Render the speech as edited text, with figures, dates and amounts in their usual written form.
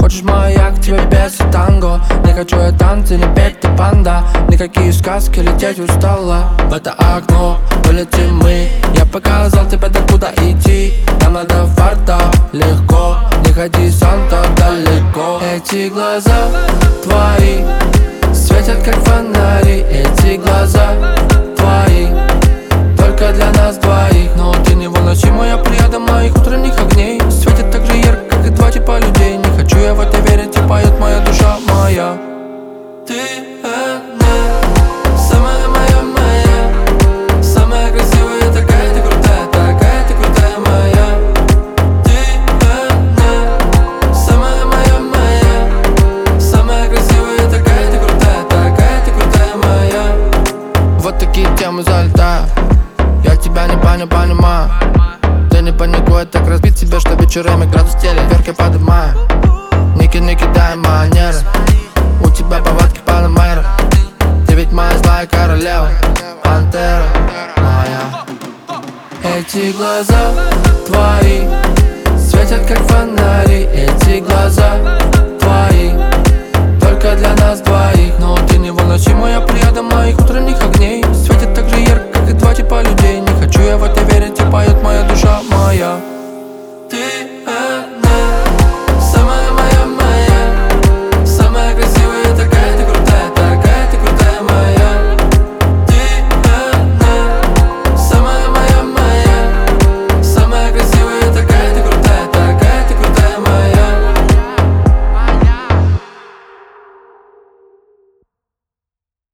Хочешь маяк, тебе без танго. Не хочу я танцы, не петь ты панда. Никакие сказки, лететь устала. В это окно полетим мы. Я показал тебе, докуда идти. Нам надо фарта, легко. Не ходи, Санта, далеко. Эти глаза твои светят как фонари. Эти глаза твои только для нас двоих. Но ты невыносима, я приеду моих утренних огней. Светит так же ярко, как и два типа людей. Не хочу я в это верить, и поет моя душа моя. Ты самая моя, моя. Самая красивая, такая ты крутая моя. Ты самая моя, моя. Самая красивая, такая ты крутая моя. Вот такие темы залетаю. Я тебя не понимаю. Ты не паникуй, так разбить себе, что вечерами градус теле вверх поднимаю. Не кидай манеры. У тебя повадки Панамера. Ты ведь моя злая королева, пантера моя. Эти глаза твои светят как фонари. Эти глаза